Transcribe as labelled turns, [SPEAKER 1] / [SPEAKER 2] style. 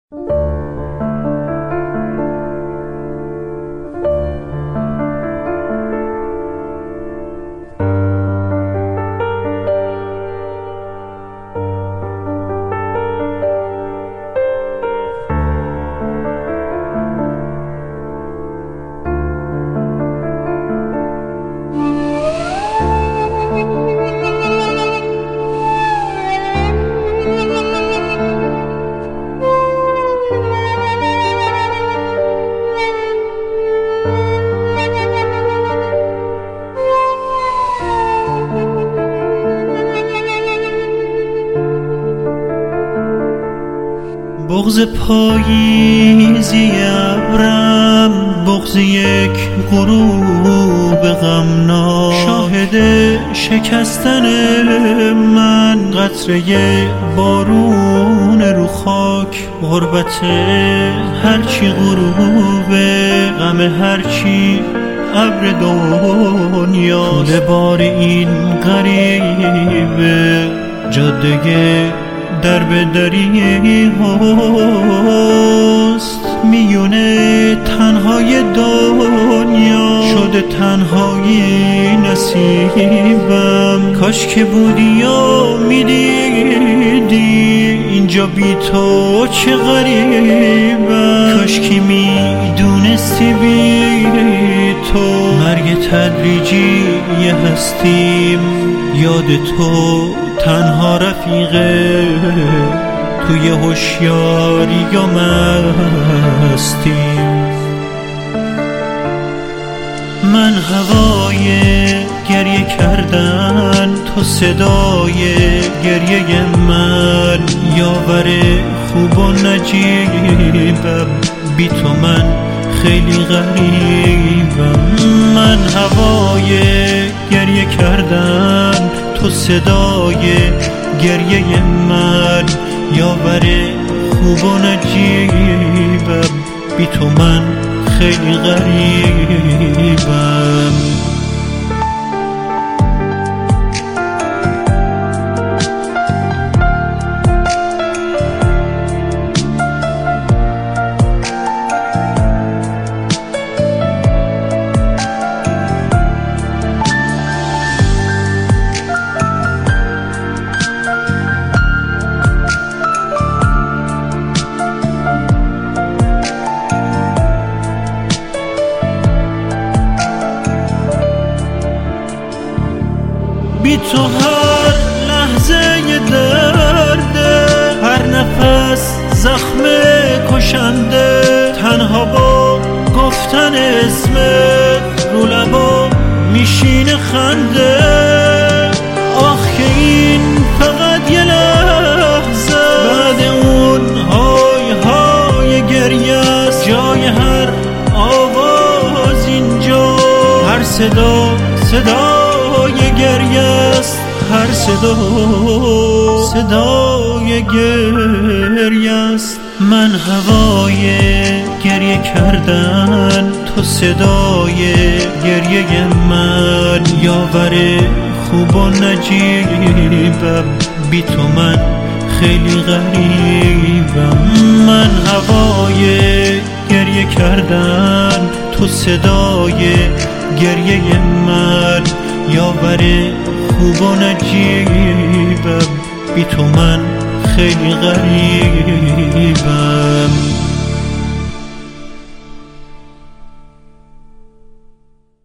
[SPEAKER 1] بغض پاییزی ابرم، بغض یک غروب غمناک، شاهد شکستن من قطره بارون رو خاک. غربت هرچی غروب غم هرچی ابر دنیا، طول بار این غریبه جاده در به دری هست. میونه تنهای دنیا شده تنهایی نصیبم. کاش که بودی یا میدیدی اینجا بی تو چه غریبم. کاش که میدونستی بی تو مرگ تدریجی هستیم. یاد تو تنها رفیقه توی هوشیاری یا مستیم. من هوای گریه کردن، تو صدای گریه من. یاور خوب و نجیبم، بی تو من خیلی غریبم. من هوای گریه کردن، تو صدای گریه من. یاور خوب و نجیبم، بی تو من خیلی غریبم. بی تو هر لحظه درده، هر نفس زخم کشنده. تنها با گفتن اسمت رو لبا میشینه خنده. آخ که این فقط یه لحظه، بعد اون های های گریه است. جای هر آواز اینجا، هر صدا صدای گریه است. هر صدا صدای گریه است. من هوای گریه کردن، تو صدای گریه من. یاور خوب و نجیبم، بی تو من خیلی غریبم. من هوای گریه کردن، تو صدای گریه من. یاور خوب و نجیبم، بی تو من خیلی غریبم.